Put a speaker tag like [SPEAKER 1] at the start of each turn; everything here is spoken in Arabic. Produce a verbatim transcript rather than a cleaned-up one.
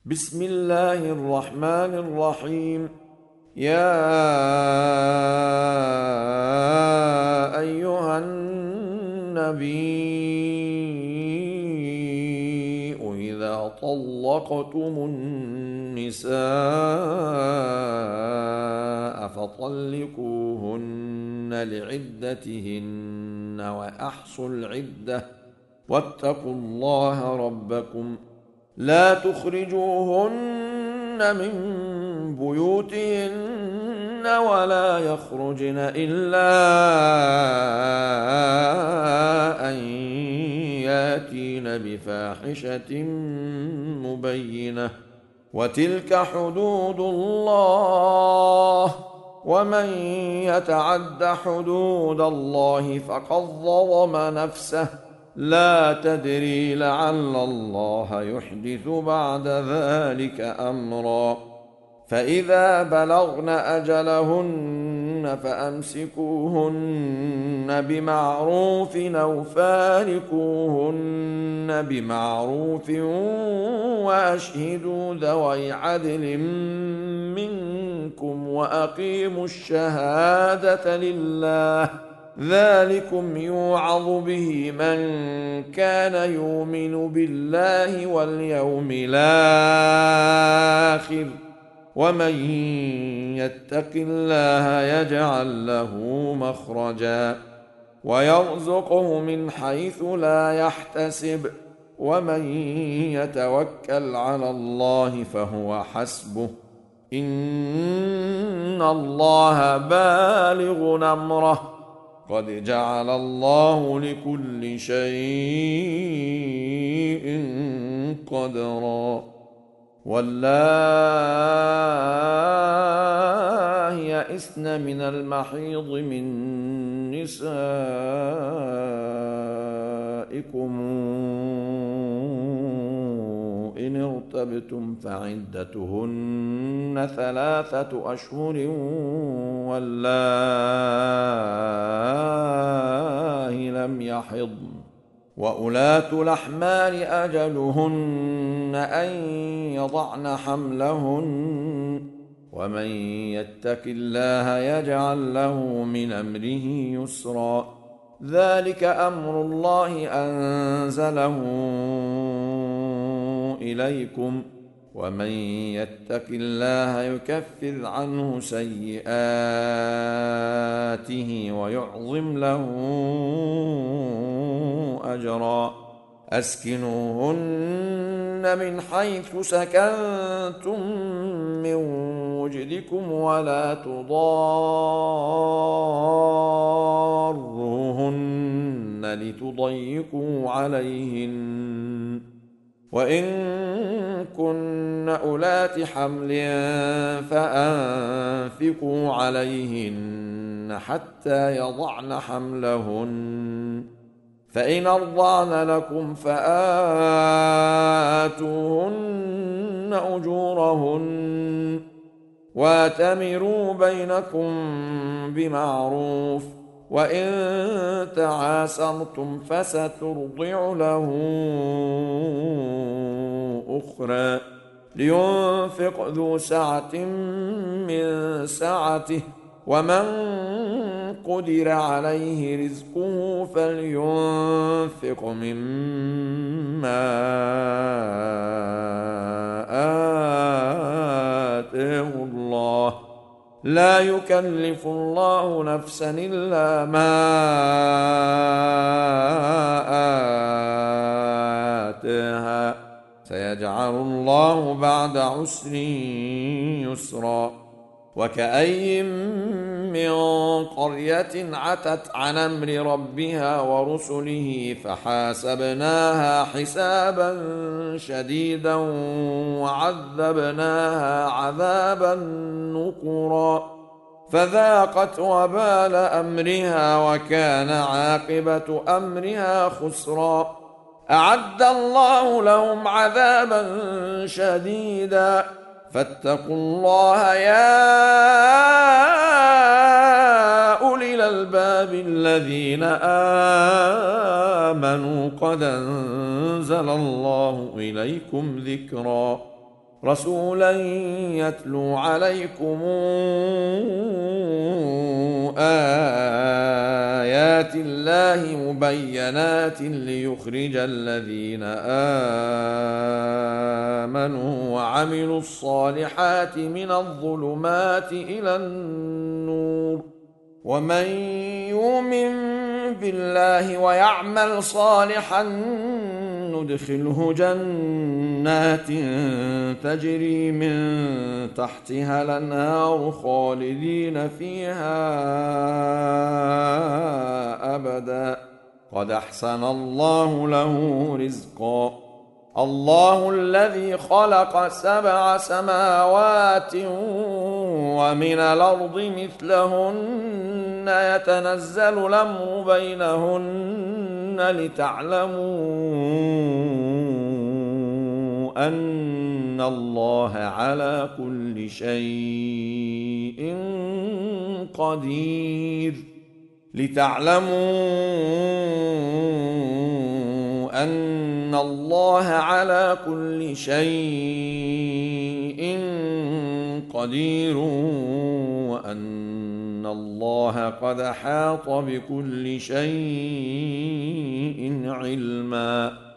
[SPEAKER 1] بسم الله الرحمن الرحيم. يا أيها النبي إذا طلقتم النساء فطلقوهن لعدتهن وأحصوا العدة واتقوا الله ربكم لا تخرجوهن من بيوتهن ولا يخرجن إلا أن ياتين بفاحشة مبينة وتلك حدود الله ومن يتعد حدود الله فقد ظلم نفسه لا تدري لعل الله يحدث بعد ذلك أمرا. فإذا بلغن أجلهن فأمسكوهن بمعروف أو فارقوهن بمعروف وأشهدوا ذوي عدل منكم وأقيموا الشهادة لله ذلكم يوعظ به من كان يؤمن بالله واليوم الآخر ومن يتق الله يجعل له مخرجا ويرزقه من حيث لا يحتسب ومن يتوكل على الله فهو حسبه إن الله بالغ أمره قد جعل الله لكل شيء قدرا. واللائي يئسن من المحيض من نسائكم إن ارتبتم فعدتهن ثلاثة أشهر واللائي لم يحضن وأولاة الأحمال أجلهن أن يضعن حملهن ومن يتق الله يجعل له من أمره يسرا ذلك أمر الله أنزله إليكم ومن يتق الله يكفر عنه سيئاته ويعظم له أجرا. أسكنوهن من حيث سكنتم من وجدكم ولا تضاروهن لتضيقوا عليهن وإن كن أولات حمل فأنفقوا عليهن حتى يضعن حملهن فإن أرضعن لكم فآتوهن أجورهن واتمروا بينكم بمعروف وإن تعاسرتم فسترضع له أخرى لينفق ذو سعة من سعته ومن قدر عليه رزقه فلينفق مما آتاه الله لا يكلف الله نفسا إلا ما آتاها سيجعل الله بعد عسر يسرا. وكأي من قرية عتت عن أمر ربها ورسله فحاسبناها حسابا شديدا وعذبناها عذابا نكرا فذاقت وبال أمرها وكان عاقبة أمرها خسرا. أعد الله لهم عذابا شديدا فاتقوا الله يا أولي الألباب الذين آمنوا قد أنزل الله إليكم ذكرا رسولا يتلو عليكم آيات الله مبينات ليخرج الذين آمنوا وعملوا الصالحات من الظلمات إلى النور، ومن يؤمن بالله ويعمل صالحا ندخله جنات تجري من تحتها الأنهار خالدين فيها أبدا، قد أحسن الله له رزقا. الله الذي خلق سبع سماوات ومن الأرض مثلهن يتنزل الأمر بينهن لتعلموا أن الله على كل شيء قدير لتعلموا أن الله على كل شيء قدير وأن الله قد أحاط بكل شيء علما.